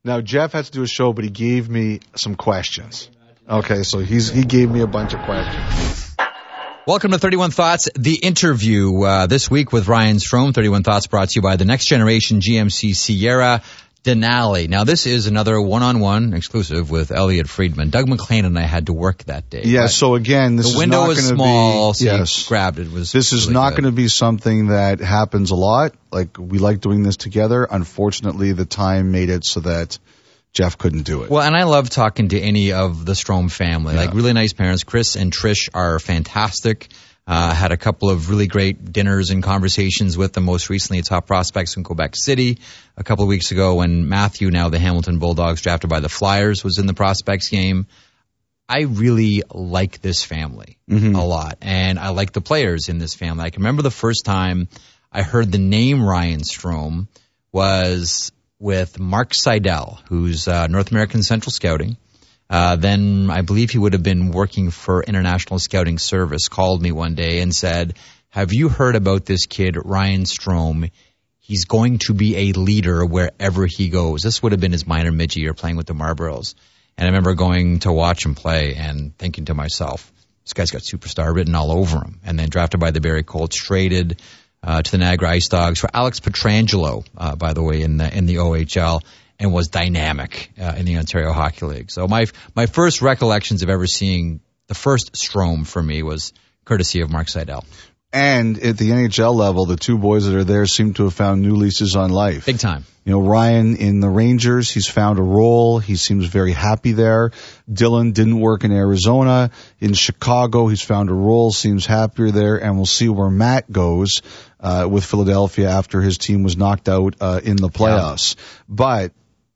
Now, Jeff has to do a show, but he gave me some questions. Okay, so he gave me a bunch of questions. Welcome to 31 Thoughts, the interview this week with Ryan Strome. 31 Thoughts brought to you by the Next Generation GMC Sierra Denali. Now, this is another one-on-one exclusive with Elliot Friedman. Doug McLean and I had to work that day. Yeah, so again, this is not going to be... The window was small, so you grabbed it. This is not going to be something that happens a lot. Like, we like doing this together. Unfortunately, the time made it so that Jeff couldn't do it. Well, and I love talking to any of the Strome family. Like, really nice parents. Chris and Trish are fantastic. Had a couple of really great dinners and conversations with them, most recently at Top Prospects in Quebec City a couple of weeks ago when Matthew, now the Hamilton Bulldogs, drafted by the Flyers, was in the Prospects game. I really like this family a lot, and I like the players in this family. I can remember the first time I heard the name Ryan Strome was with Mark Seidel, who's North American Central Scouting. Then I believe he would have been working for International Scouting Service, called me one day and said, have you heard about this kid, Ryan Strome? He's going to be a leader wherever he goes. This would have been his minor midget year playing with the Marlboros. And I remember going to watch him play and thinking to myself, this guy's got superstar written all over him. And then drafted by the Barrie Colts, traded to the Niagara Ice Dogs for Alex Pietrangelo, by the way, in the OHL. And was dynamic in the Ontario Hockey League. So my first recollections of ever seeing the first Strome for me was courtesy of Mark Seidel. And at the NHL level, the two boys that are there seem to have found new leases on life. Big time. You know, Ryan in the Rangers, he's found a role. He seems very happy there. Dylan didn't work in Arizona. In Chicago, he's found a role, seems happier there. And we'll see where Matt goes with Philadelphia after his team was knocked out in the playoffs. Yeah. But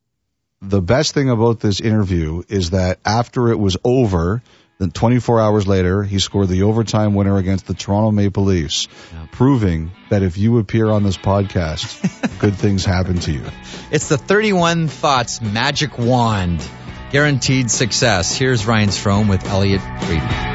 the best thing about this interview is that after it was over, then 24 hours later, he scored the overtime winner against the Toronto Maple Leafs, proving that if you appear on this podcast, good things happen to you. It's the 31 Thoughts magic wand. Guaranteed success. Here's Ryan Strome with Elliot Friedman.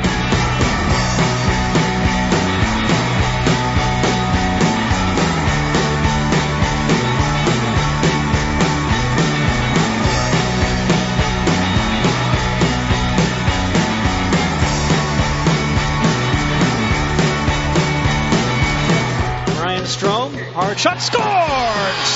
Hard shot, scores!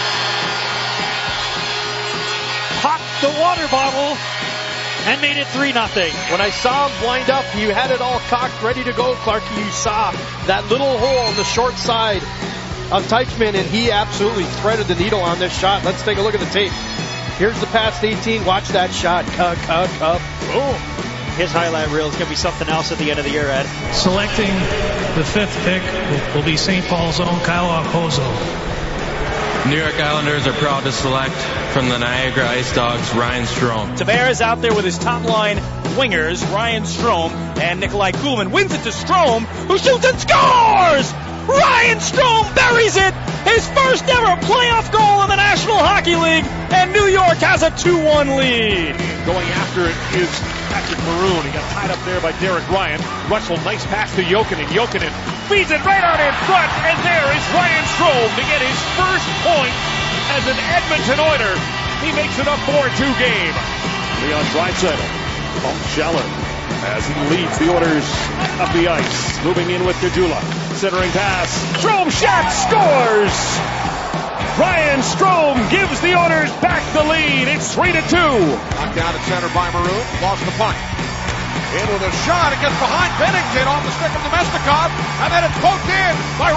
Popped the water bottle and made it 3-0. When I saw him wind up, you had it all cocked, ready to go, Clarkie. You saw that little hole on the short side of Teichmann, and he absolutely threaded the needle on this shot. Let's take a look at the tape. Here's the past 18. Watch that shot. Boom. His highlight reel is going to be something else at the end of the year, Ed. Selecting the 5th pick will be St. Paul's own Kyle Okposo. New York Islanders are proud to select from the Niagara Ice Dogs, Ryan Strome. Tavares out there with his top line wingers, Ryan Strome and Nikolai Kuhlman. Wins it to Strome, who shoots and scores! Ryan Strome buries it! His first ever playoff goal in the National Hockey League, and New York has a 2-1 lead. Going after it is Patrick Maroon. He got tied up there by Derek Ryan. Russell, nice pass to Jokinen. Jokinen feeds it right out in front, and there is Ryan Strome to get his first point as an Edmonton Oiler. He makes it a 4-2 game. Leon Draisaitl bumps Scheller as he leads the Oilers up the ice. Moving in with Caggiula. Centering pass. Strome shot scores! Ryan Strome gives the Oilers back the lead. It's 3-2. Knocked down at center by Maroon. Lost the punt. In with a shot. It gets behind Bennington off the stick of Domestikov. And then it's poked in by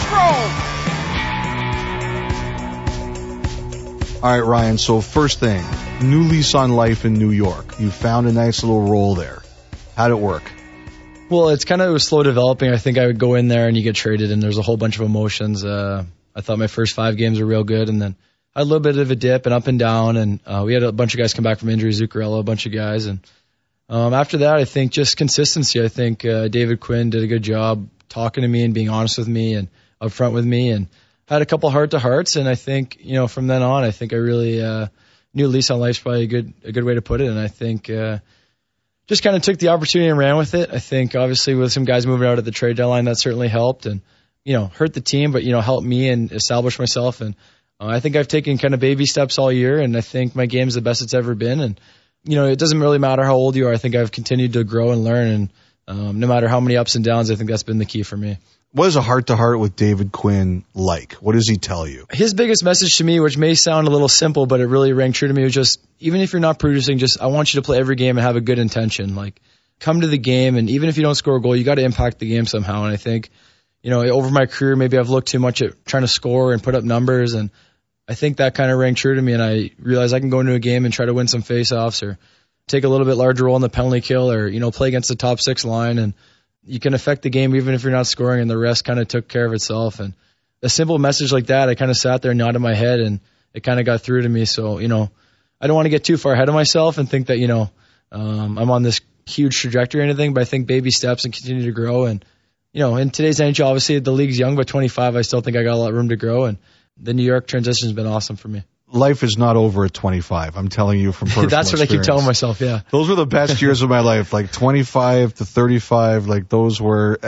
Ryan Strome. All right, Ryan. So first thing, new lease on life in New York. You found a nice little role there. How'd it work? Well, it was slow developing. I think I would go in there and you get traded and there's a whole bunch of emotions. I thought my first 5 games were real good, and then I had a little bit of a dip and up and down, and we had a bunch of guys come back from injury, Zuccarello, a bunch of guys. And after that, I think just consistency. I think David Quinn did a good job talking to me and being honest with me and upfront with me, and had a couple heart-to-hearts, and I think, from then on, I think I really new lease on life's probably a good way to put it, and I think just kind of took the opportunity and ran with it. I think obviously with some guys moving out at the trade deadline, that certainly helped, and hurt the team, but helped me and establish myself. And I think I've taken kind of baby steps all year, and I think my game's the best it's ever been. And, it doesn't really matter how old you are. I think I've continued to grow and learn, and no matter how many ups and downs, I think that's been the key for me. What is a heart-to-heart with David Quinn like? What does he tell you? His biggest message to me, which may sound a little simple, but it really rang true to me, was just, even if you're not producing, just I want you to play every game and have a good intention. Like, come to the game, and even if you don't score a goal, you got to impact the game somehow. And I think, over my career, maybe I've looked too much at trying to score and put up numbers, and I think that kind of rang true to me, and I realized I can go into a game and try to win some faceoffs or take a little bit larger role in the penalty kill or, play against the top 6 line, and you can affect the game even if you're not scoring, and the rest kind of took care of itself. And a simple message like that, I kind of sat there and nodded my head, and it kind of got through to me. So, I don't want to get too far ahead of myself and think that, I'm on this huge trajectory or anything, but I think baby steps and continue to grow. And, in today's NHL, obviously the league's young, but 25, I still think I got a lot of room to grow. And the New York transition has been awesome for me. Life is not over at 25. I'm telling you from personal That's what experience. I keep telling myself, yeah. Those were the best years of my life, like 25 to 35. Like those were,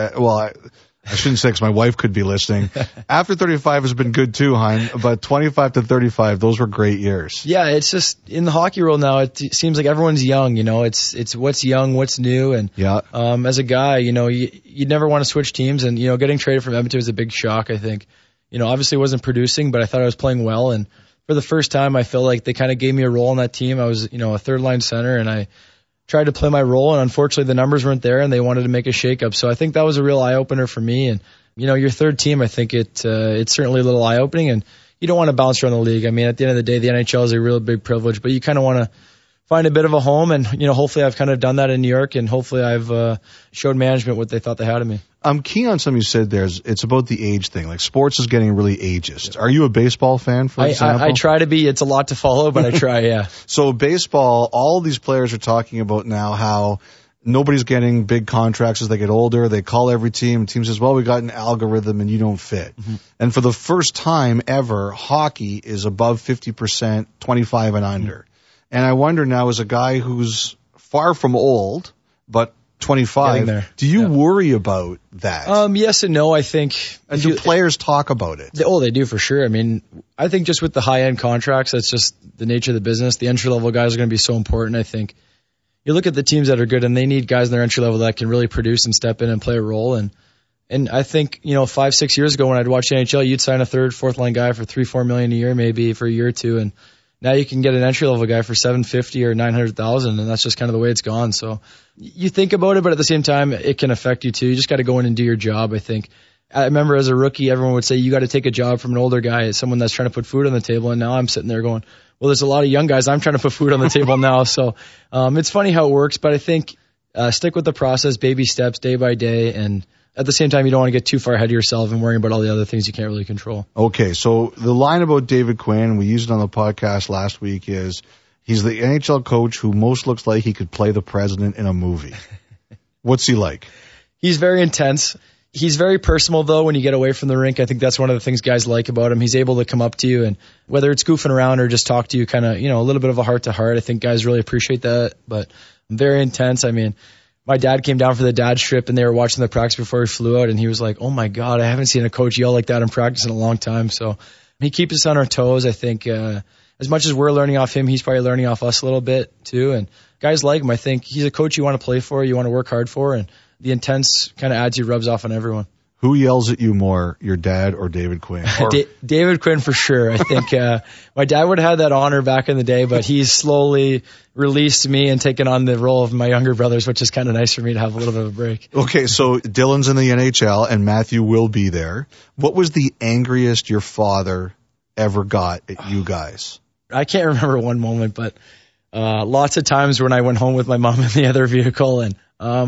I shouldn't say because my wife could be listening. After 35 has been good too, Hein, but 25 to 35, those were great years. Yeah, it's just in the hockey world now, it seems like everyone's young, it's what's young, what's new. And yeah. As a guy, you'd never want to switch teams, and, getting traded from Edmonton was a big shock, I think. Obviously wasn't producing, but I thought I was playing well. And for the first time, I felt like they kind of gave me a role on that team. I was, a third line center, and I tried to play my role, and unfortunately the numbers weren't there, and they wanted to make a shakeup. So I think that was a real eye opener for me. And, your third team, I think it's certainly a little eye opening, and you don't want to bounce around the league. I mean, at the end of the day, the NHL is a real big privilege, but you kind of want to find a bit of a home, and, hopefully I've kind of done that in New York, and hopefully I've showed management what they thought they had of me. I'm keen on something you said there. It's about the age thing. Like, sports is getting really ageist. Are you a baseball fan, for example? I try to be. It's a lot to follow, but I try, yeah. So baseball, all these players are talking about now how nobody's getting big contracts as they get older. They call every team. Team says, well, we got an algorithm and you don't fit. Mm-hmm. And for the first time ever, hockey is above 50%, 25 and under. Mm-hmm. And I wonder now, as a guy who's far from old, but 25, do you worry about that? Yes and no, I think. And do players talk about it? They do for sure. I mean, I think just with the high-end contracts, that's just the nature of the business. The entry-level guys are going to be so important. I think you look at the teams that are good, and they need guys in their entry level that can really produce and step in and play a role. And I think, 5-6 years ago when I'd watch the NHL, you'd sign a third, fourth line guy for $3-4 million a year, maybe for a year or two, and now you can get an entry-level guy for $750,000 or $900,000, and that's just kind of the way it's gone. So you think about it, but at the same time, it can affect you too. You just got to go in and do your job, I think. I remember as a rookie, everyone would say, you got to take a job from an older guy, someone that's trying to put food on the table, and now I'm sitting there going, well, there's a lot of young guys. I'm trying to put food on the table now. So it's funny how it works, but I think stick with the process, baby steps, day by day, and at the same time, you don't want to get too far ahead of yourself and worrying about all the other things you can't really control. Okay, so the line about David Quinn, we used it on the podcast last week, is he's the NHL coach who most looks like he could play the president in a movie. What's he like? He's very intense. He's very personal, though, when you get away from the rink. I think that's one of the things guys like about him. He's able to come up to you, and whether it's goofing around or just talk to you kind of, a little bit of a heart-to-heart, I think guys really appreciate that. But very intense. I mean, my dad came down for the dad trip, and they were watching the practice before he flew out, and he was like, oh, my God, I haven't seen a coach yell like that in practice in a long time. So he keeps us on our toes. I think as much as we're learning off him, he's probably learning off us a little bit, too. And guys like him. I think he's a coach you want to play for, you want to work hard for, and the intense kind of attitude rubs off on everyone. Who yells at you more, your dad or David Quinn? Or David Quinn for sure. I think my dad would have had that honor back in the day, but he's slowly released me and taken on the role of my younger brothers, which is kind of nice for me to have a little bit of a break. Okay, so Dylan's in the NHL and Matthew will be there. What was the angriest your father ever got at you guys? I can't remember one moment, but lots of times when I went home with my mom in the other vehicle, and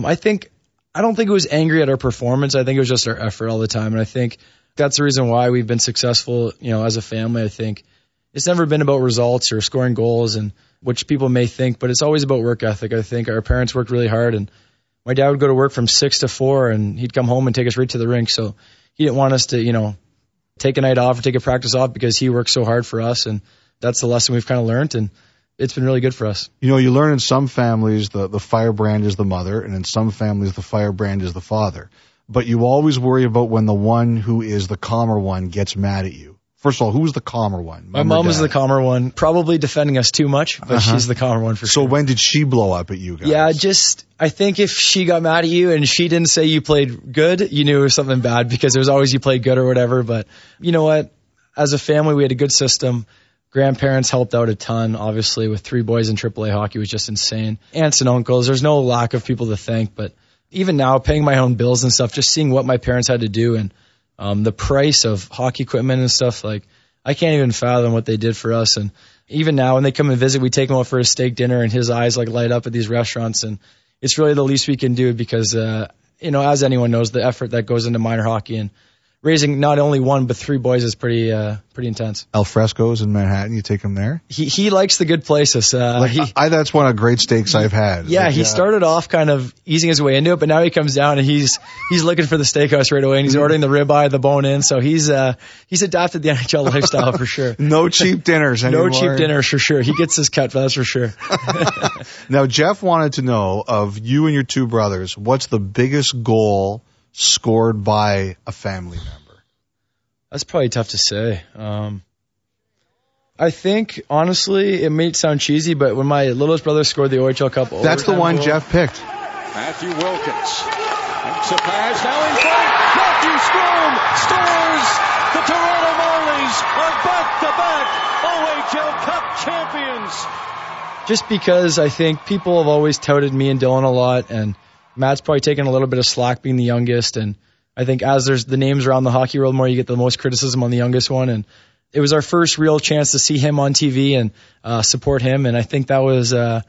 I don't think it was angry at our performance. I think it was just our effort all the time. And I think that's the reason why we've been successful, as a family. I think it's never been about results or scoring goals, and which people may think, but it's always about work ethic. I think our parents worked really hard, and my dad would go to work from 6 to 4, and he'd come home and take us right to the rink. So he didn't want us to, take a night off or take a practice off because he worked so hard for us. And that's the lesson we've kind of learned. And it's been really good for us. You learn in some families the firebrand is the mother, and in some families the firebrand is the father. But you always worry about when the one who is the calmer one gets mad at you First of all, who was the calmer one? My mom was the calmer one, probably defending us too much, but she's the calmer one for sure. So when did she blow up at you guys? Yeah, I think if she got mad at you and she didn't say you played good, you knew it was something bad because it was always you played good or whatever. But you know what? As a family, we had a good system. Grandparents helped out a ton, obviously, with 3 boys in AAA hockey was just insane. Aunts and uncles, there's no lack of people to thank, but even now, paying my own bills and stuff, just seeing what my parents had to do and the price of hockey equipment and stuff, like, I can't even fathom what they did for us. And even now, when they come and visit, we take him out for a steak dinner, and his eyes like light up at these restaurants. And it's really the least we can do because, as anyone knows, the effort that goes into minor hockey and raising not only 1 but 3 boys is pretty intense. Al Fresco's in Manhattan, you take him there? He likes the good places. That's one of the great steaks I've had. Yeah, he started off kind of easing his way into it, but now he comes down and he's looking for the steakhouse right away, and he's ordering the ribeye, the bone in. So he's adapted the NHL lifestyle for sure. No cheap dinners anymore. No cheap dinners for sure. He gets his cut, that's for sure. Now, Jeff wanted to know of you and your 2 brothers, what's the biggest goal scored by a family member? That's probably tough to say. I think, honestly, it may sound cheesy, but when my littlest brother scored the OHL Cup... That's the one Jeff picked. Matthew Wilkins. Makes a pass, now in front. Matthew Strome scores! The Toronto Marlies are back-to-back OHL Cup champions. Just because I think people have always touted me and Dylan a lot, and Matt's probably taken a little bit of slack being the youngest, and I think as there's the names around the hockey world more, you get the most criticism on the youngest one, and it was our first real chance to see him on TV and support him, and I think that was,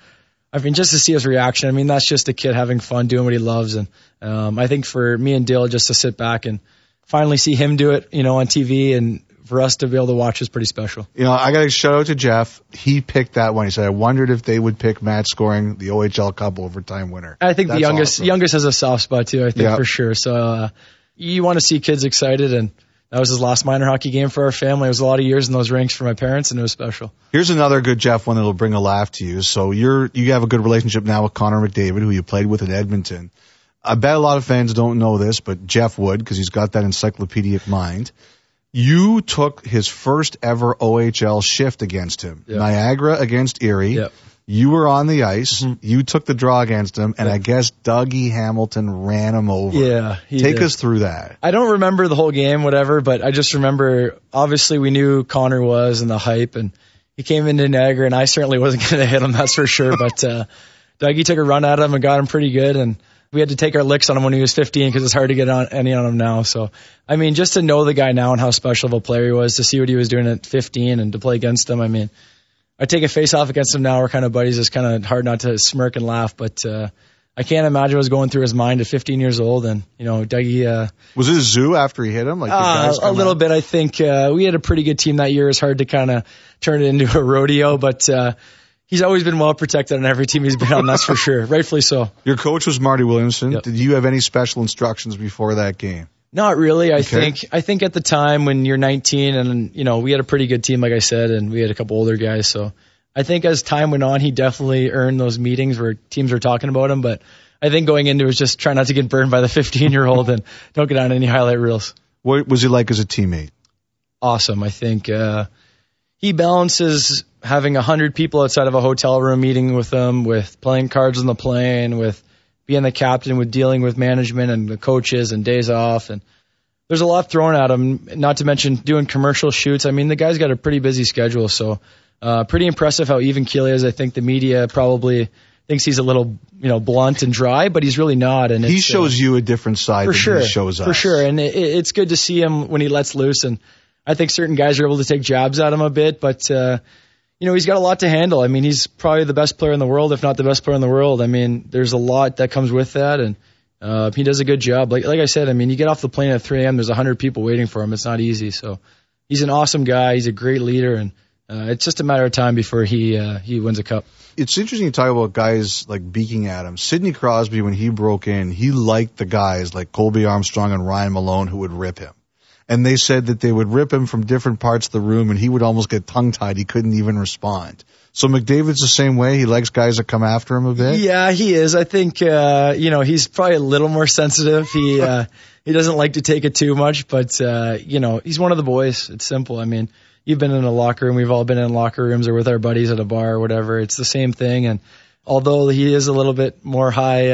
just to see his reaction. I mean, that's just a kid having fun, doing what he loves, and I think for me and Dale just to sit back and finally see him do it, on TV, and for us to be able to watch is pretty special. I got to shout out to Jeff. He picked that one. He said, I wondered if they would pick Matt scoring the OHL Cup overtime winner. I think that's the youngest has a soft spot too, I think, for sure. So you want to see kids excited, and that was his last minor hockey game for our family. It was a lot of years in those rinks for my parents, and it was special. Here's another good Jeff one that'll bring a laugh to you. So you have a good relationship now with Connor McDavid, who you played with in Edmonton. I bet a lot of fans don't know this, but Jeff would, because he's got that encyclopedic mind. You took his first ever OHL shift against him. Yep. Niagara against Erie. Yep. You were on the ice. Mm-hmm. You took the draw against him, and I guess Dougie Hamilton ran him over. Yeah, Take us through that. I don't remember the whole game, whatever, but I just remember, obviously, we knew Connor was and the hype, and he came into Niagara, and I certainly wasn't going to hit him, that's for sure, but Dougie took a run at him and got him pretty good, and we had to take our licks on him when he was 15 because it's hard to get any on him now. So, I mean, just to know the guy now and how special of a player he was, to see what he was doing at 15 and to play against him, I mean, I take a face-off against him now. We're kind of buddies. It's kind of hard not to smirk and laugh, but I can't imagine what was going through his mind at 15 years old. And, Dougie... was it a zoo after he hit him? A little bit, I think. We had a pretty good team that year. It's hard to kind of turn it into a rodeo, but... he's always been well protected on every team he's been on, that's for sure. Rightfully so. Your coach was Marty Williamson. Yep. Did you have any special instructions before that game? Not really. I think at the time when you're 19 and, we had a pretty good team, like I said, and we had a couple older guys. So I think as time went on, he definitely earned those meetings where teams were talking about him. But I think going into it was just try not to get burned by the 15-year-old and don't get on any highlight reels. What was he like as a teammate? Awesome. I think he balances having 100 people outside of a hotel room meeting with them, with playing cards on the plane, with being the captain, with dealing with management and the coaches and days off. And there's a lot thrown at him, not to mention doing commercial shoots. I mean, the guy's got a pretty busy schedule, so pretty impressive how even keel he is. I think the media probably thinks he's a little, blunt and dry, but he's really not. And he shows you a different side than he shows us. For sure, and it's good to see him when he lets loose. And I think certain guys are able to take jabs at him a bit, but he's got a lot to handle. I mean, he's probably the best player in the world, if not the best player in the world. I mean, there's a lot that comes with that, and he does a good job. Like I said, I mean, you get off the plane at 3 a.m., there's 100 people waiting for him. It's not easy. So he's an awesome guy. He's a great leader, and it's just a matter of time before he wins a cup. It's interesting to talk about guys like beaking at him. Sidney Crosby, when he broke in, he liked the guys like Colby Armstrong and Ryan Malone who would rip him. and they said that they would rip him from different parts of the room, and he would almost get tongue-tied. He couldn't even respond. So McDavid's the same way. He likes guys that come after him a bit. Yeah, he is. I think he's probably a little more sensitive. He doesn't like to take it too much, but he's one of the boys. It's simple. I mean, you've been in a locker room. We've all been in locker rooms or with our buddies at a bar or whatever. It's the same thing. And although he is a little bit more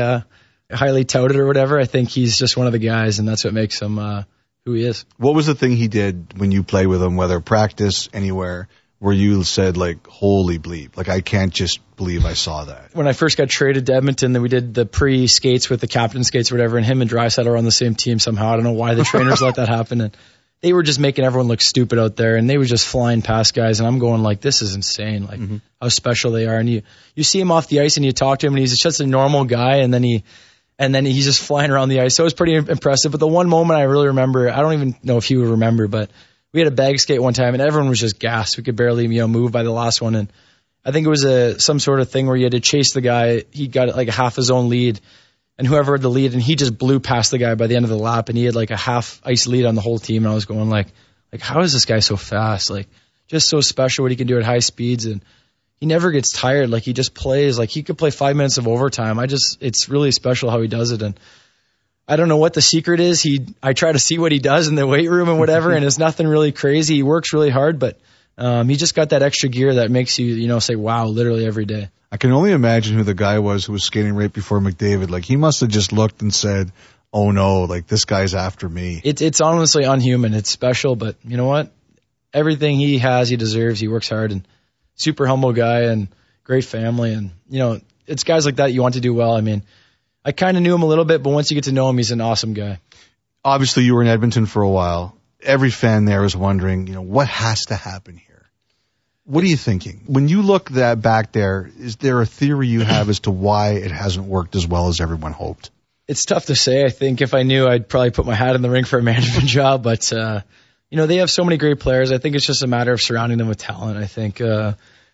highly touted or whatever, I think he's just one of the guys, and that's what makes him who he is. What was the thing he did when you played with him, whether practice, anywhere, where you said, like, holy bleep, like, I can't just believe I saw that? When I first got traded to Edmonton, then we did the pre-skates with the captain skates or whatever, and him and Draisaitl are on the same team somehow. I don't know why the trainers let that happen. And they were just making everyone look stupid out there, and they were just flying past guys, and I'm going like, this is insane, like how special they are. And you see him off the ice, and you talk to him, and he's just a normal guy, and then he's just flying around the ice. So it was pretty impressive. But the one moment I really remember, I don't even know if he would remember, but we had a bag skate one time, and everyone was just gassed. We could barely, move by the last one. And I think it was some sort of thing where you had to chase the guy. He got like half his own lead, and whoever had the lead, and he just blew past the guy by the end of the lap, and he had like a half ice lead on the whole team. And I was going like how is this guy so fast? Like, just so special what he can do at high speeds, and he never gets tired. Like, he just plays like he could play 5 minutes of overtime. It's really special how he does it. And I don't know what the secret is. I try to see what he does in the weight room and whatever, and it's nothing really crazy. He works really hard, but he just got that extra gear that makes you, say, wow, literally every day. I can only imagine who the guy was who was skating right before McDavid. Like, he must have just looked and said, oh no, like, this guy's after me. It's honestly unhuman. It's special, but you know what? Everything he has, he deserves. He works hard, and super humble guy and great family. And, it's guys like that you want to do well. I mean, I kind of knew him a little bit, but once you get to know him, he's an awesome guy. Obviously, you were in Edmonton for a while. Every fan there is wondering, what has to happen here? What are you thinking? When you look back there, is there a theory you have as to why it hasn't worked as well as everyone hoped? It's tough to say. I think if I knew, I'd probably put my hat in the ring for a management job. But, they have so many great players. I think it's just a matter of surrounding them with talent. I think Draisaitl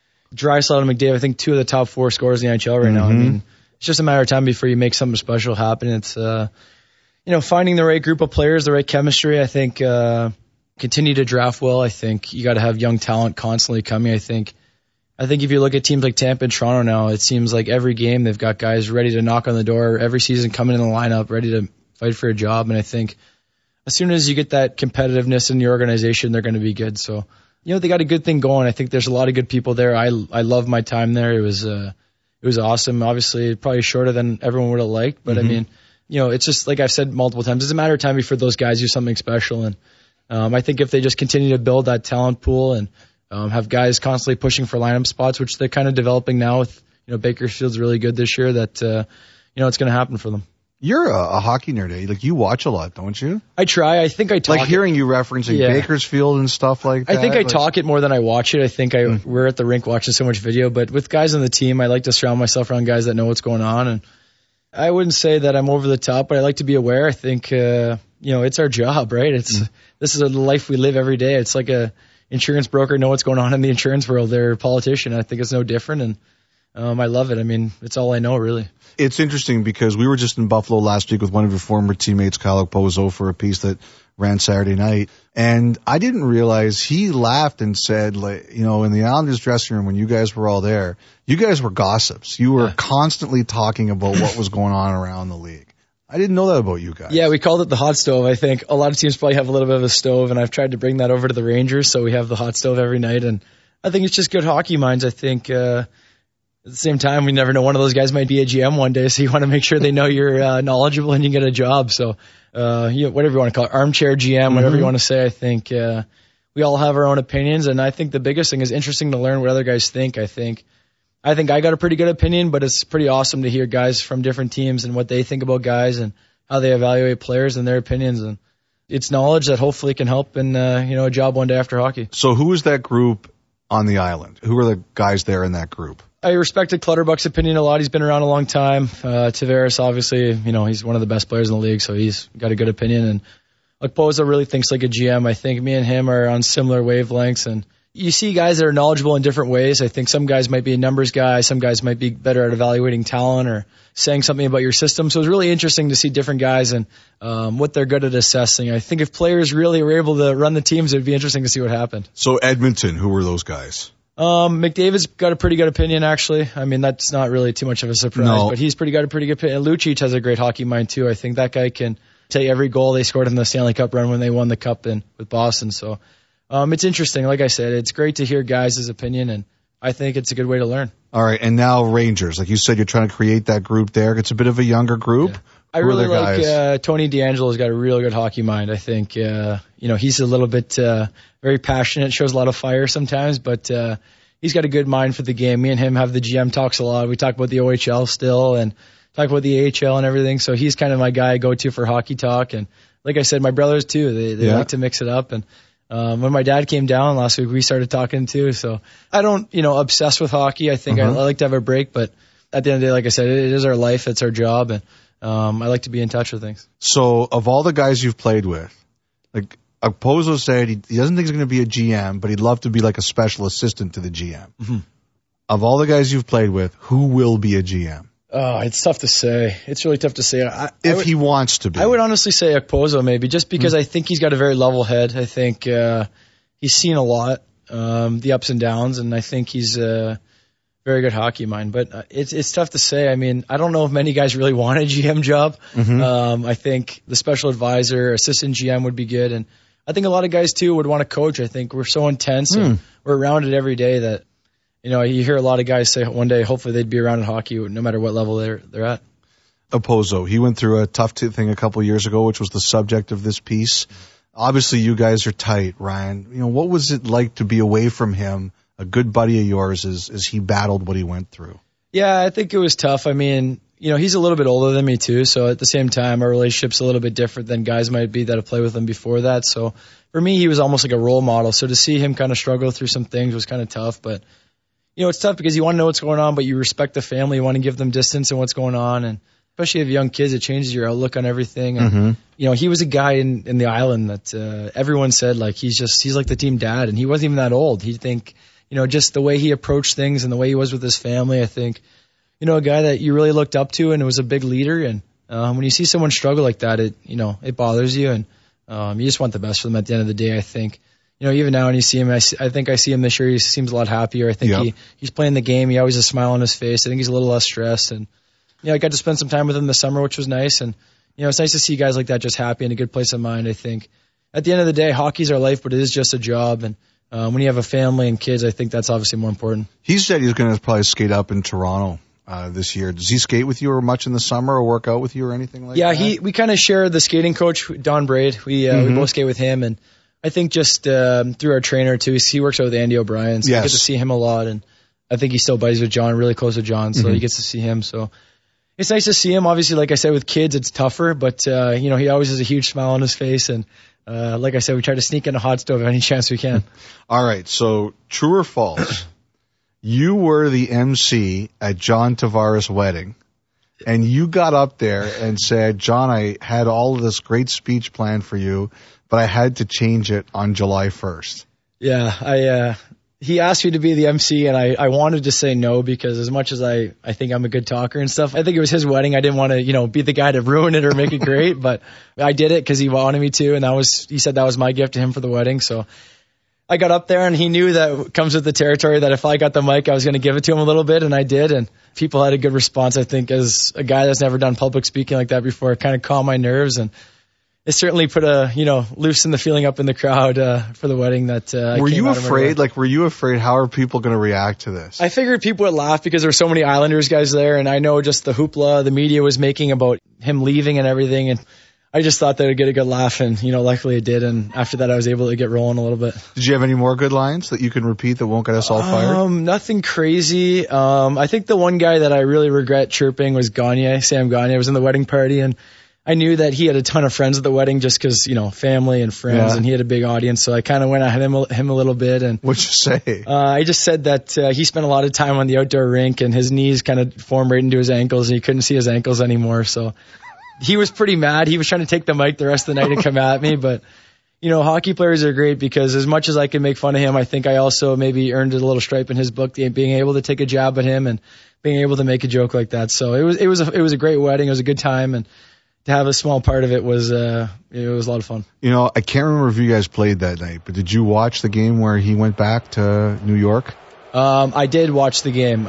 and McDavid, I think 2 of the top 4 scorers in the NHL right now. I mean, it's just a matter of time before you make something special happen. It's, finding the right group of players, the right chemistry. I think continue to draft well. I think you got to have young talent constantly coming. I think if you look at teams like Tampa and Toronto now, it seems like every game they've got guys ready to knock on the door every season, coming in the lineup, ready to fight for a job. And I think as soon as you get that competitiveness in the organization, they're going to be good. So, they got a good thing going. I think there's a lot of good people there. I love my time there. It was awesome. Obviously, probably shorter than everyone would have liked, but I mean, it's just like I've said multiple times, it's a matter of time before those guys do something special. And I think if they just continue to build that talent pool and have guys constantly pushing for lineup spots, which they're kind of developing now with, Bakersfield's really good this year, that, it's going to happen for them. You're a hockey nerd, eh? Like, you watch a lot, don't you? I try. I think I talk. Like, hearing you referencing Bakersfield and stuff like that. I think I talk it more than I watch it. I think we're at the rink watching so much video, but with guys on the team, I like to surround myself around guys that know what's going on. And I wouldn't say that I'm over the top, but I like to be aware. I think, it's our job, right? This is a life we live every day. It's like a insurance broker know what's going on in the insurance world. They're a politician. I think it's no different. And I love it. I mean, it's all I know, really. It's interesting because we were just in Buffalo last week with one of your former teammates, Kyle Okposo, for a piece that ran Saturday night. And I didn't realize he laughed and said, like, in the Islanders dressing room when you guys were all there, you guys were gossips. You were constantly talking about what was going on around the league. I didn't know that about you guys. Yeah, we called it the hot stove. I think a lot of teams probably have a little bit of a stove, and I've tried to bring that over to the Rangers, so we have the hot stove every night. And I think it's just good hockey minds. I think at the same time, we never know. One of those guys might be a GM one day, so you want to make sure they know you're knowledgeable and you get a job. So, whatever you want to call it, armchair GM, whatever you want to say. I think we all have our own opinions, and I think the biggest thing is interesting to learn what other guys think. I think I got a pretty good opinion, but it's pretty awesome to hear guys from different teams and what they think about guys and how they evaluate players and their opinions. And it's knowledge that hopefully can help in a job one day after hockey. So who is that group on the island? Who are the guys there in that group? I respected Clutterbuck's opinion a lot. He's been around a long time. Tavares, obviously, he's one of the best players in the league, so he's got a good opinion. And Okposo really thinks like a GM. I think me and him are on similar wavelengths, and you see guys that are knowledgeable in different ways. I think some guys might be a numbers guy, some guys might be better at evaluating talent or saying something about your system. So it's really interesting to see different guys and what they're good at assessing. I think if players really were able to run the teams, it would be interesting to see what happened. So Edmonton, who were those guys? McDavid's got a pretty good opinion, actually. I mean, that's not really too much of a surprise, but he's got a pretty good opinion. Lucic has a great hockey mind, too. I think that guy can tell you every goal they scored in the Stanley Cup run when they won the Cup with Boston. So it's interesting. Like I said, it's great to hear guys' opinion, and I think it's a good way to learn. All right, and now Rangers. Like you said, you're trying to create that group there. It's a bit of a younger group. Yeah. I really like Tony DeAngelo's got a real good hockey mind. I think he's a little bit very passionate, shows a lot of fire sometimes, but he's got a good mind for the game. Me and him have the GM talks a lot. We talk about the OHL still and talk about the AHL and everything. So he's kind of my guy I go to for hockey talk. And like I said, my brothers too. They like to mix it up. And when my dad came down last week, we started talking too. So I don't obsess with hockey. I think I like to have a break, but at the end of the day, like I said, it is our life. It's our job, and I like to be in touch with things. So of all the guys you've played with, like Okposo said, he doesn't think he's going to be a GM, but he'd love to be like a special assistant to the GM. Mm-hmm. Of all the guys you've played with, who will be a GM? Oh, it's tough to say. It's really tough to say. If he wants to be. I would honestly say Okposo maybe, just because I think he's got a very level head. I think he's seen a lot, the ups and downs, and I think he's a very good hockey mind. But it's tough to say. I mean, I don't know if many guys really want a GM job. Mm-hmm. I think the special advisor, assistant GM would be good, and I think a lot of guys too would want to coach. I think we're so intense and we're around it every day that you hear a lot of guys say one day hopefully they'd be around in hockey no matter what level they're at. Okposo, he went through a tough thing a couple years ago, which was the subject of this piece. Obviously, you guys are tight, Ryan. What was it like to be away from him, a good buddy of yours, as he battled what he went through? Yeah, I think it was tough. I mean, he's a little bit older than me too, so at the same time, our relationship's a little bit different than guys might be that have played with him before that. So for me, he was almost like a role model. So to see him kind of struggle through some things was kind of tough, but it's tough because you want to know what's going on, but you respect the family. You want to give them distance in what's going on. And especially if you have young kids, it changes your outlook on everything. And, he was a guy in the island that everyone said, like, he's like the team dad. And he wasn't even that old. He'd think, just the way he approached things and the way he was with his family, I think, a guy that you really looked up to and was a big leader. And when you see someone struggle like that, it bothers you. And you just want the best for them at the end of the day, I think. Even now when you see him, I think I see him this year, he seems a lot happier. I think he's playing the game. He always has a smile on his face. I think he's a little less stressed. And, I got to spend some time with him this summer, which was nice. And, it's nice to see guys like that just happy in a good place of mind, I think. At the end of the day, hockey's our life, but it is just a job. And when you have a family and kids, I think that's obviously more important. He said he's going to probably skate up in Toronto this year. Does he skate with you or much in the summer or work out with you or anything like that? Yeah, we kind of share the skating coach, Don Braid. We both skate with him, and I think just through our trainer too, he works out with Andy O'Brien, so I get to see him a lot, and I think he still buddies with John, really close with John, so he gets to see him. So it's nice to see him. Obviously, like I said, with kids, it's tougher, but he always has a huge smile on his face, and like I said, we try to sneak in a hot stove any chance we can. All right, so true or false? You were the MC at John Tavares' wedding, and you got up there and said, John, I had all of this great speech planned for you, but I had to change it on July 1st. Yeah, he asked me to be the MC, and I wanted to say no because as much as I think I'm a good talker and stuff, I think it was his wedding. I didn't want to, be the guy to ruin it or make it great, but I did it because he wanted me to, and he said that was my gift to him for the wedding, so I got up there, and he knew that comes with the territory that if I got the mic, I was going to give it to him a little bit, and I did, and people had a good response, I think, as a guy that's never done public speaking like that before. It kind of calmed my nerves, and it certainly put loosened the feeling up in the crowd for the wedding that Were you afraid? Like, were you afraid? How are people going to react to this? I figured people would laugh because there were so many Islanders guys there, and I know just the hoopla the media was making about him leaving and everything, and I just thought that I'd get a good laugh, and, luckily it did, and after that I was able to get rolling a little bit. Did you have any more good lines that you can repeat that won't get us all fired? Nothing crazy. I think the one guy that I really regret chirping was Gagne, Sam Gagne. I was in the wedding party, and I knew that he had a ton of friends at the wedding just because, family and friends, and he had a big audience, so I kind of went at him a little bit. And what'd you say? I just said that he spent a lot of time on the outdoor rink, and his knees kind of formed right into his ankles, and he couldn't see his ankles anymore, so he was pretty mad. He was trying to take the mic the rest of the night and come at me, but, hockey players are great because as much as I can make fun of him, I think I also maybe earned a little stripe in his book, being able to take a jab at him and being able to make a joke like that. So it was a great wedding. It was a good time, and to have a small part of it was a lot of fun. I can't remember if you guys played that night, but did you watch the game where he went back to New York? I did watch the game.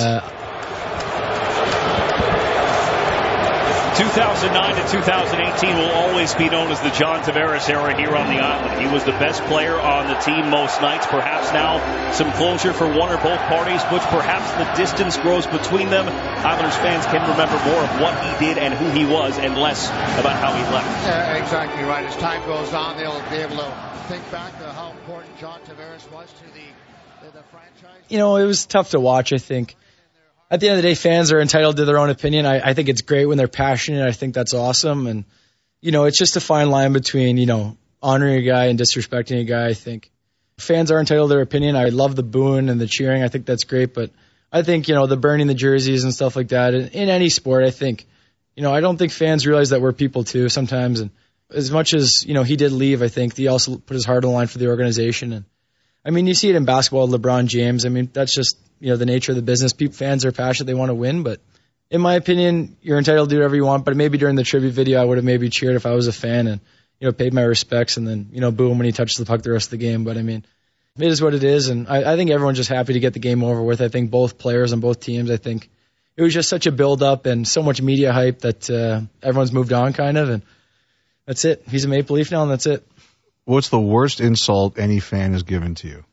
2009 to 2018 will always be known as the John Tavares era here on the island. He was the best player on the team most nights. Perhaps now some closure for one or both parties, which perhaps the distance grows between them. Islanders fans can remember more of what he did and who he was and less about how he left. Yeah, exactly right. As time goes on, they'll be able to think back to how important John Tavares was to the franchise. It was tough to watch, I think. At the end of the day, fans are entitled to their own opinion. I think it's great when they're passionate. I think that's awesome. And, it's just a fine line between, honoring a guy and disrespecting a guy. I think fans are entitled to their opinion. I love the booing and the cheering. I think that's great. But I think, the burning the jerseys and stuff like that in any sport, I think, I don't think fans realize that we're people too sometimes. And as much as, he did leave, I think he also put his heart on the line for the organization. And you see it in basketball, LeBron James. That's just, the nature of the business. Fans are passionate. They want to win. But in my opinion, you're entitled to do whatever you want. But maybe during the tribute video, I would have maybe cheered if I was a fan and, paid my respects and then, boo him when he touched the puck the rest of the game. But it is what it is. And I think everyone's just happy to get the game over with. I think both players on both teams, I think it was just such a build up and so much media hype that everyone's moved on kind of. And that's it. He's a Maple Leaf now and that's it. What's the worst insult any fan has given to you?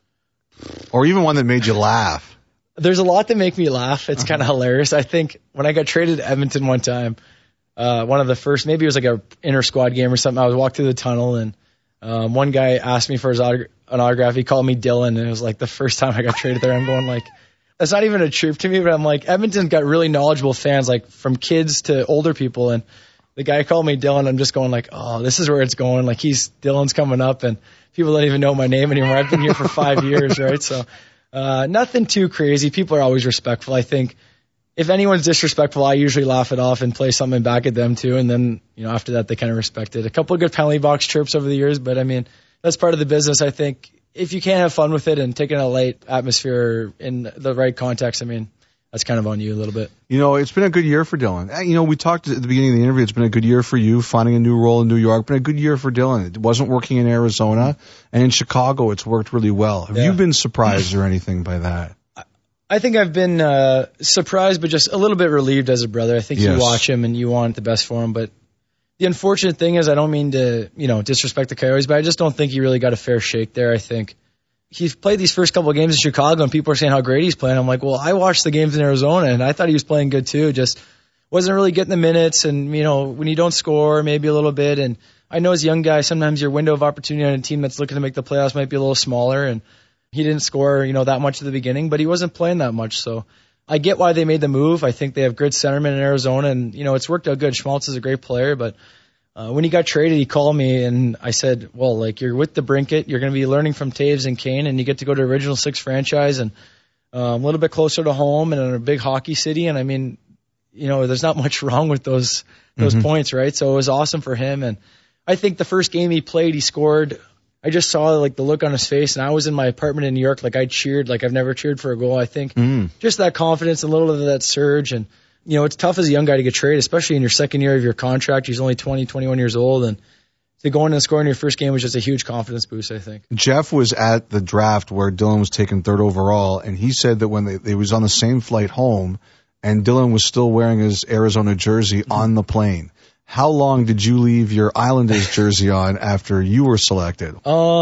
Or even one that made you laugh? There's a lot that make me laugh. It's kind of hilarious. I think when I got traded to Edmonton one time, one of the first, maybe it was like a inter-squad game or something, I was walking through the tunnel and one guy asked me for an autograph. He called me Dylan, and it was like the first time I got traded there. I'm going like, that's not even a truth to me, but I'm like, Edmonton's got really knowledgeable fans, like from kids to older people, and the guy called me Dylan. I'm just going like, oh, this is where it's going. Like Dylan's coming up, and people don't even know my name anymore. I've been here for 5 years, right? So nothing too crazy. People are always respectful. I think if anyone's disrespectful, I usually laugh it off and play something back at them too. And then, after that, they kind of respect it. A couple of good penalty box chirps over the years, but that's part of the business. I think if you can't have fun with it and take in a light atmosphere in the right context, that's kind of on you a little bit. It's been a good year for Dylan. We talked at the beginning of the interview. It's been a good year for you, finding a new role in New York. Been a good year for Dylan. It wasn't working in Arizona, and in Chicago, it's worked really well. Have you been surprised or anything by that? I think I've been surprised, but just a little bit relieved as a brother. I think you watch him and you want the best for him. But the unfortunate thing is, I don't mean to, disrespect the Coyotes, but I just don't think he really got a fair shake there. I think he's played these first couple of games in Chicago, and people are saying how great he's playing. I'm like, well, I watched the games in Arizona, and I thought he was playing good too. Just wasn't really getting the minutes, and when you don't score, maybe a little bit. And I know as a young guy, sometimes your window of opportunity on a team that's looking to make the playoffs might be a little smaller, and he didn't score, that much at the beginning, but he wasn't playing that much. So I get why they made the move. I think they have good centermen in Arizona, and it's worked out good. Schmaltz is a great player, but when he got traded, he called me, and I said, well, like, you're with the Brinket, you're going to be learning from Taves and Kane, and you get to go to Original Six franchise and a little bit closer to home and in a big hockey city. And there's not much wrong with those points, right? So it was awesome for him. And I think the first game he played, he scored. I just saw like the look on his face, and I was in my apartment in New York, like I cheered, like I've never cheered for a goal. I think just that confidence, a little bit of that surge, and it's tough as a young guy to get traded, especially in your second year of your contract. He's only 20, 21 years old, and to go in and score in your first game was just a huge confidence boost, I think. Jeff was at the draft where Dylan was taken third overall, and he said that when they was on the same flight home, and Dylan was still wearing his Arizona jersey on the plane. How long did you leave your Islanders jersey on after you were selected?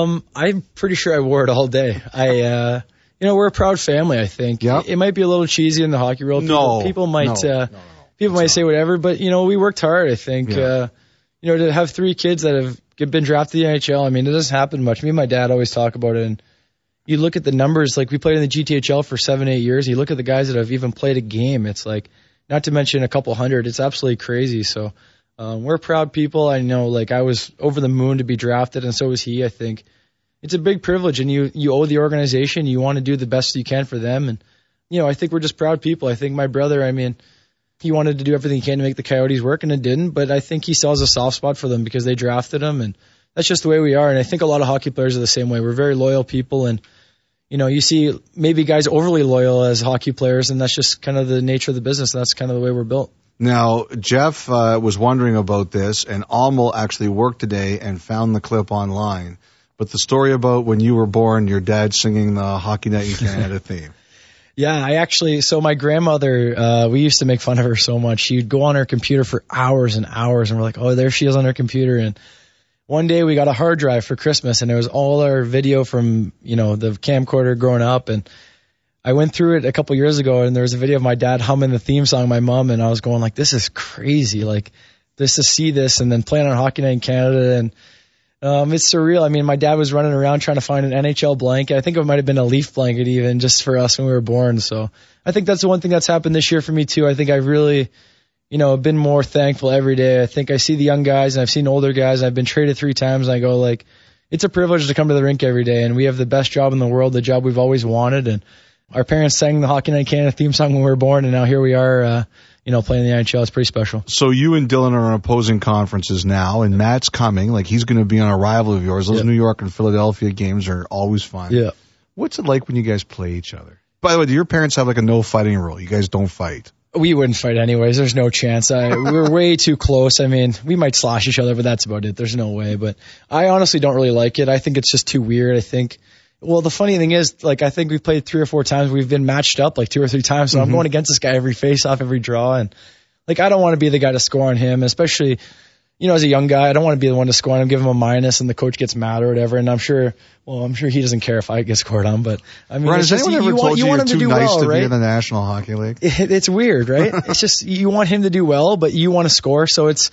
I'm pretty sure I wore it all day. We're a proud family, I think. Yep. It might be a little cheesy in the hockey world. People might say whatever, but, we worked hard, I think. Yeah. To have 3 kids that have been drafted in the NHL, it doesn't happen much. Me and my dad always talk about it, and you look at the numbers, like we played in the GTHL for 7-8 years. You look at the guys that have even played a game. It's like, not to mention a couple hundred. It's absolutely crazy. So, we're proud people. I know, like, I was over the moon to be drafted, and so was he. I think it's a big privilege, and you owe the organization. You want to do the best you can for them, and I think we're just proud people. I think my brother, he wanted to do everything he can to make the Coyotes work, and it didn't. But I think he still has a soft spot for them because they drafted him, and that's just the way we are. And I think a lot of hockey players are the same way. We're very loyal people, and you see maybe guys overly loyal as hockey players, and that's just kind of the nature of the business. And that's kind of the way we're built. Now, Jeff was wondering about this, and Almo actually worked today and found the clip online. But the story about when you were born, your dad singing the Hockey Night in Canada theme. Yeah, so my grandmother, we used to make fun of her so much. She'd go on her computer for hours and hours, and we're like, oh, there she is on her computer. And one day we got a hard drive for Christmas, and it was all our video from, the camcorder growing up. And I went through it a couple years ago, and there was a video of my dad humming the theme song, my mom, and I was going like, this is crazy. Like, just to see this and then playing on Hockey Night in Canada, and it's surreal. I mean, my dad was running around trying to find an NHL blanket. I think it might have been a Leaf blanket even, just for us when we were born. So I think that's the one thing that's happened this year for me too. I think I've really, been more thankful every day. I think I see the young guys and I've seen older guys. I've been traded 3 times, and I go like, it's a privilege to come to the rink every day, and we have the best job in the world, the job we've always wanted. And our parents sang the Hockey Night in Canada theme song when we were born, and now here we are, playing the NHL. It's pretty special. So you and Dylan are on opposing conferences now, and Matt's coming. Like, he's going to be on a rival of yours. Those New York and Philadelphia games are always fun. Yeah. What's it like when you guys play each other? By the way, do your parents have like a no fighting rule? You guys don't fight? We wouldn't fight anyways. There's no chance. We're way too close. I mean, we might slash each other, but that's about it. There's no way. But I honestly don't really like it. I think it's just too weird. Well, the funny thing is, like, I think we've played 3 or 4 times. We've been matched up like 2 or 3 times. So I'm going against this guy every face-off, every draw. And, like, I don't want to be the guy to score on him, especially, as a young guy. I don't want to be the one to score on him, give him a minus, and the coach gets mad or whatever. And I'm sure he doesn't care if I get scored on. But, I mean, Ryan, it's has just, anyone ever told you want him you're to too do nice well, to right? be in the National Hockey League? It's weird, right? It's just, you want him to do well, but you want to score. So it's,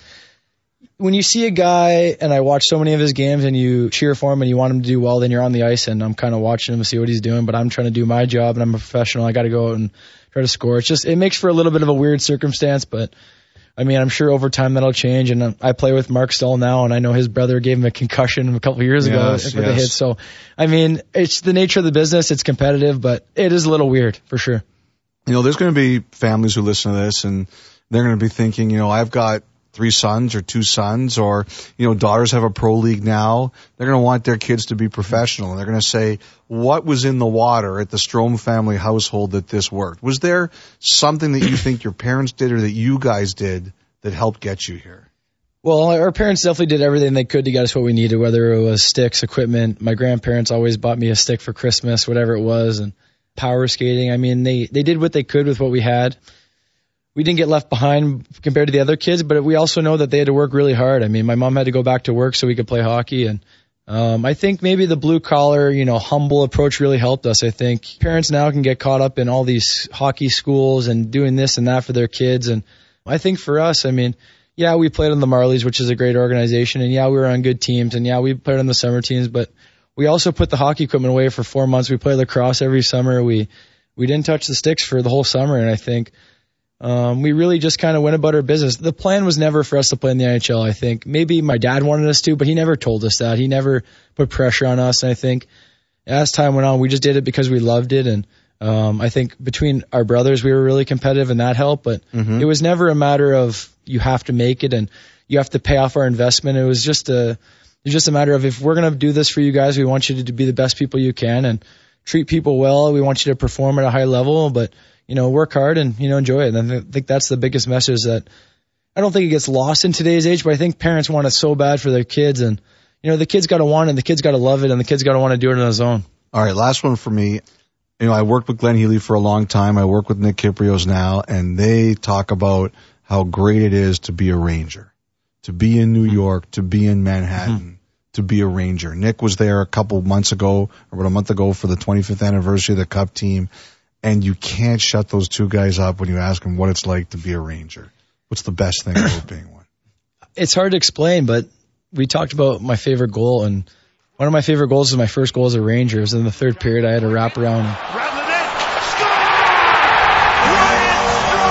when you see a guy, and I watch so many of his games, and you cheer for him and you want him to do well, then you're on the ice, and I'm kind of watching him to see what he's doing, but I'm trying to do my job, and I'm a professional. I got to go out and try to score. It makes for a little bit of a weird circumstance, but I mean, I'm sure over time that'll change. And I play with Mark Stahl now, and I know his brother gave him a concussion a couple of years ago for the hit. So, I mean, it's the nature of the business. It's competitive, but it is a little weird for sure. There's going to be families who listen to this, and they're going to be thinking, I've got 3 sons or 2 sons, or, daughters have a pro league now. They're going to want their kids to be professional. And they're going to say, what was in the water at the Strome family household that this worked? Was there something that you think your parents did or that you guys did that helped get you here? Well, our parents definitely did everything they could to get us what we needed, whether it was sticks, equipment. My grandparents always bought me a stick for Christmas, whatever it was, and power skating. I mean, they did what they could with what we had. We didn't get left behind compared to the other kids, but we also know that they had to work really hard. I mean, my mom had to go back to work so we could play hockey, and I think maybe the blue collar, humble approach really helped us. I think parents now can get caught up in all these hockey schools and doing this and that for their kids, and I think for us, I mean, yeah, we played on the Marlies, which is a great organization, and yeah, we were on good teams, and yeah, we played on the summer teams, but we also put the hockey equipment away for 4 months. We played lacrosse every summer. We didn't touch the sticks for the whole summer, and I think we really just kind of went about our business. The plan was never for us to play in the NHL, I think. Maybe my dad wanted us to, but he never told us that. He never put pressure on us, and I think as time went on, we just did it because we loved it, and I think between our brothers, we were really competitive, and that helped, but it was never a matter of you have to make it and you have to pay off our investment. It was just a matter of, if we're going to do this for you guys, we want you to be the best people you can and treat people well. We want you to perform at a high level, but, work hard and, enjoy it. And I think that's the biggest message that I don't think it gets lost in today's age, but I think parents want it so bad for their kids, and, the kid's got to want it, and the kid's got to love it, and the kid's got to want to do it on his own. All right, last one for me. I worked with Glenn Healy for a long time. I work with Nick Kypreos now, and they talk about how great it is to be a Ranger, to be in New York, to be in Manhattan, to be a Ranger. Nick was there a couple months ago, or about a month ago, for the 25th anniversary of the Cup team, and you can't shut those 2 guys up when you ask them what it's like to be a Ranger. What's the best thing about being one? It's hard to explain, but we talked about my favorite goal, and one of my favorite goals is my first goal as a Ranger. It was in the 3rd period. I had to wrap around. Grab the net. Score! Ryan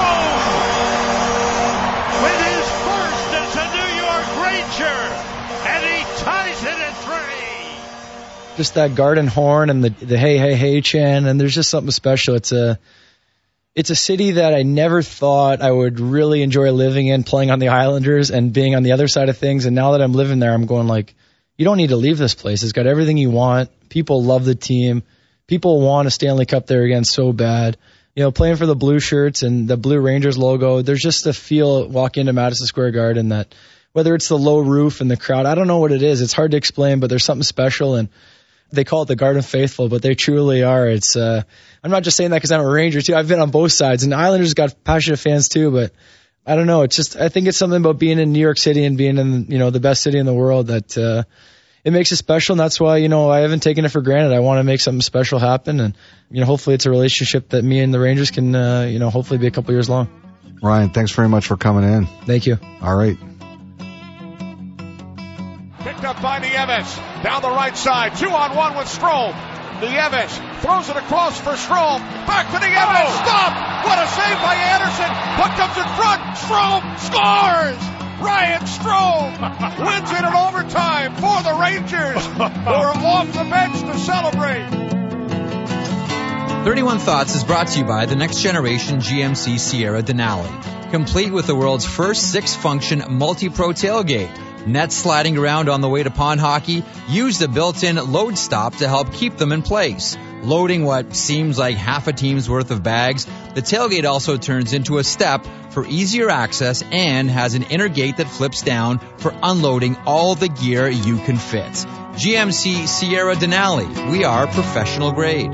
Strome with his first as a New York Ranger, and he ties it at 3. Just that garden horn and the hey, hey, hey chant, and there's just something special. It's a city that I never thought I would really enjoy living in, playing on the Islanders and being on the other side of things. And now that I'm living there, I'm going like, you don't need to leave this place. It's got everything you want. People love the team. People want a Stanley Cup there again so bad. You know, playing for the blue shirts and the Blue Rangers logo, there's just a feel walk into Madison Square Garden that whether it's the low roof and the crowd, I don't know what it is. It's hard to explain, but there's something special, and they call it the Garden Faithful, but they truly are. It's I'm not just saying that because I'm a Ranger too. I've been on both sides, and Islanders got passionate fans too, but I don't know. It's just, I think it's something about being in New York City and being in, you know, the best city in the world that it makes it special, and that's why, you know, I haven't taken it for granted. I want to make something special happen, and, you know, hopefully it's a relationship that me and the Rangers can, you know, hopefully be a couple years long. Ryan, thanks very much for coming in. Thank you. All right. Picked up by Nieves. Down the right side. 2-on-1 with Strome. Nieves throws it across for Strome. Back to Nieves. Stop! What a save by Anderson. Puck comes in front. Strome scores! Ryan Strome wins it in overtime for the Rangers, who are off the bench to celebrate. 31 Thoughts is brought to you by the next generation GMC Sierra Denali, complete with the world's first 6-function multi-pro tailgate. Nets sliding around on the way to pond hockey? Use the built-in load stop to help keep them in place. Loading what seems like half a team's worth of bags, the tailgate also turns into a step for easier access and has an inner gate that flips down for unloading all the gear you can fit. GMC Sierra Denali. We are professional grade.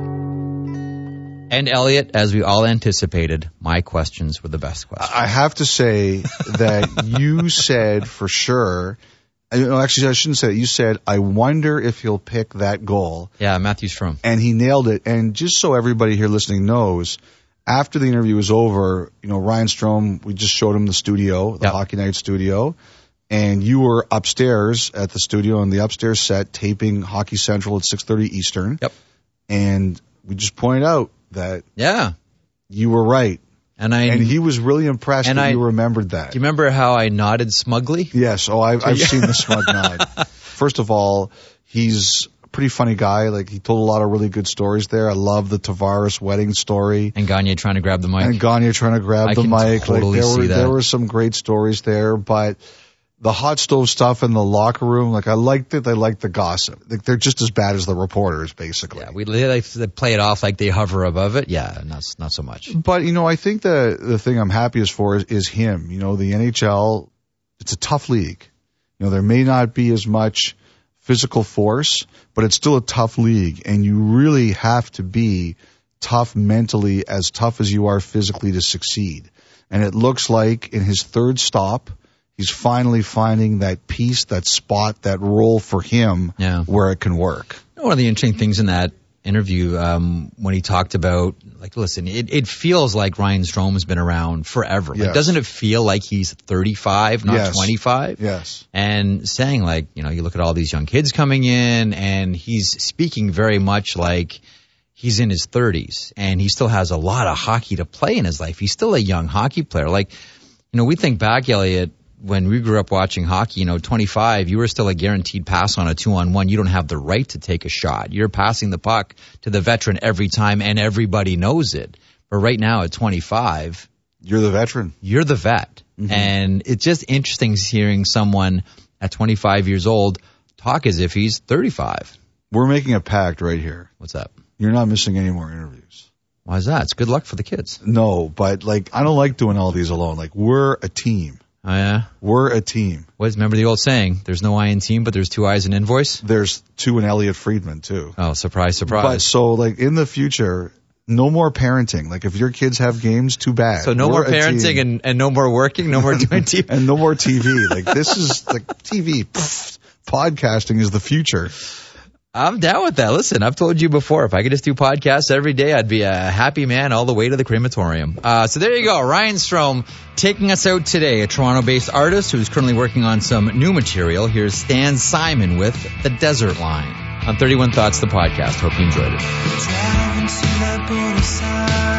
And Elliot, as we all anticipated, my questions were the best questions. I have to say that you said for sure, actually I shouldn't say it, you said, I wonder if he'll pick that goal. Yeah, Matthew Strome. And he nailed it. And just so everybody here listening knows, after the interview was over, you know, Ryan Strome, we just showed him the studio, the Hockey Night studio, and you were upstairs at the studio on the upstairs set taping Hockey Central at 6:30 Eastern. Yep. And we just pointed out that you were right. And he was really impressed that you remembered that. Do you remember how I nodded smugly? Yes. Oh, I've seen the smug nod. First of all, he's a pretty funny guy. Like, he told a lot of really good stories there. I love the Tavares wedding story. And Gagne trying to grab the mic. I Totally see that. There were some great stories there, but the hot stove stuff in the locker room, like, I liked it. I liked the gossip. Like, they're just as bad as the reporters, basically. Yeah, they play it off like they hover above it. Yeah, not so much. But, you know, I think the thing I'm happiest for is him. You know, the NHL, it's a tough league. You know, there may not be as much physical force, but it's still a tough league, and you really have to be tough mentally, as tough as you are physically, to succeed. And it looks like in his third stop, he's finally finding that piece, that spot, that role for him where it can work. One of the interesting things in that interview, when he talked about, like, listen, it feels like Ryan Strome has been around forever. Yes. Like, doesn't it feel like he's 35, not 25? Yes. And saying, like, you know, you look at all these young kids coming in, and he's speaking very much like he's in his 30s, and he still has a lot of hockey to play in his life. He's still a young hockey player. Like, you know, we think back, Elliot, when we grew up watching hockey, you know, 25, you were still a guaranteed pass on a 2-on-1. You don't have the right to take a shot. You're passing the puck to the veteran every time, and everybody knows it. But right now at 25, you're the veteran. You're the vet. Mm-hmm. And it's just interesting hearing someone at 25 years old talk as if he's 35. We're making a pact right here. What's that? You're not missing any more interviews. Why is that? It's good luck for the kids. No, but, like, I don't like doing all these alone. Like, we're a team. Oh, yeah? We're a team. Remember the old saying, there's no I in team, but there's 2 I's in invoice? There's 2 in Elliot Friedman, too. Oh, surprise, surprise. But so, like, in the future, no more parenting. Like, if your kids have games, too bad. So no more parenting and no more working, no more doing TV. And no more TV. Like, this is, like, TV. Podcasting is the future. I'm down with that. Listen, I've told you before, if I could just do podcasts every day, I'd be a happy man all the way to the crematorium. So there you go. Ryan Strome taking us out today, a Toronto-based artist who's currently working on some new material. Here's Stan Simon with The Desert Line on 31 Thoughts, the podcast. Hope you enjoyed it.